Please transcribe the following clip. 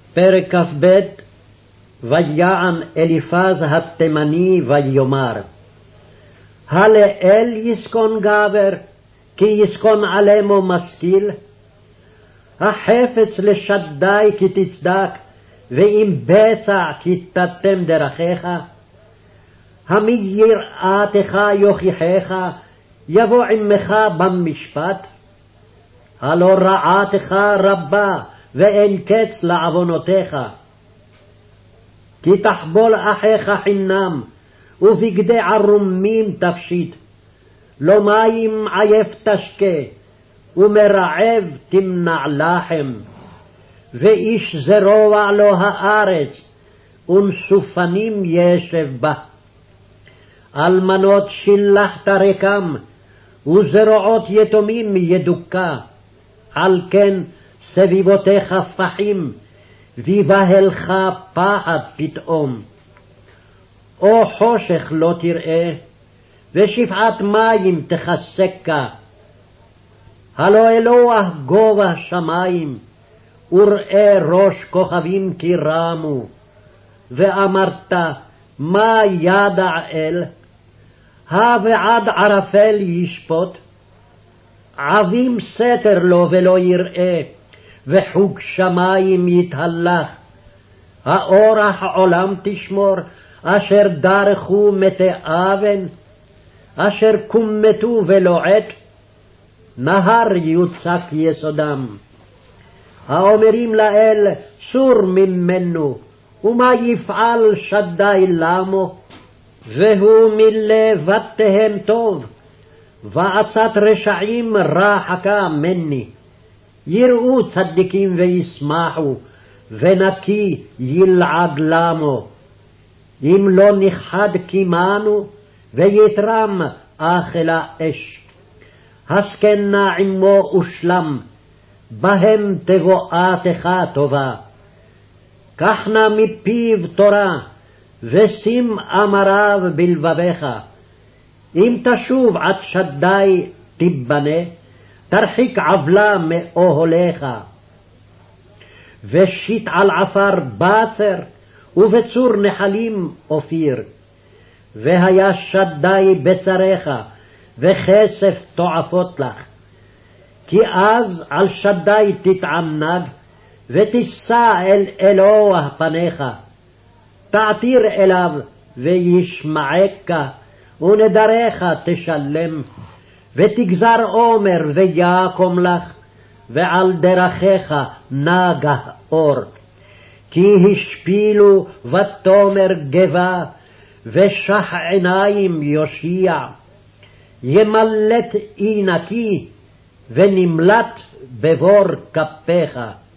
פרק כ"ב. ויען אליפז התימני ויאמר, הלאל יסכון גבר, כי יסכון עלמו משכיל? החפץ לשדי כי תצדק, ואם בצע כי תתם דרכיך? המי יראתך יוכיחך, יבוא עמך במשפט? הלא רעתך רבה, ואין קץ לעוונותיך. כי תחבול אחיך חינם, ובגדי ערומים תפשיט. לא מים עייף תשקה, ומרעב תמנע לחם. ואיש זרוע לו הארץ, ונסופנים ישב בה. אלמנות שילחת רקם, וזרועות יתומים ידוקה. על כן סביבותיך פחים, ויבהלך פחד פתאום. או חושך לא תראה, ושפעת מים תחסקה. הלא אלוה גובה שמים, וראה ראש כוכבים כי רמו. ואמרת, מה ידע אל? ועד ערפל ישפוט? עבים סתר לו ולא יראה, וחוג שמים יתהלך. האורח עולם תשמור, אשר דרכו מתי אבן, אשר קומתו ולא עת, נהר יוצק יסודם. האומרים לאל, סור ממנו, ומה יפעל שדי למו? והוא מלבתיהם טוב, ועצת רשעים רחקה מני. יראו צדיקים וישמחו, ונקי ילעג למו. אם לא נכחד קימנו, ויתרם אכלה אש. הסכנה עמו ושלם, בהם תבואתך טובה. קח נא מפיו תורה, ושים אמריו בלבביך. אם תשוב עד שדי תיבנה, תרחיק עוולה מאוהליך. ושיט על עפר בצר, ובצור נחלים אופיר. והיה שדי בצריך, וכסף תועפות לך. כי אז על שדי תתענג, ותישא אל אלוה פניך. תעתיר אליו וישמעך, ונדריך תשלם. ותגזר עומר ויקום לך, ועל דרכיך נגה אור. כי השפילו ותאמר גבה, ושח עיניים יושיע. ימלט אי נקי, ונמלט בבור כפיך.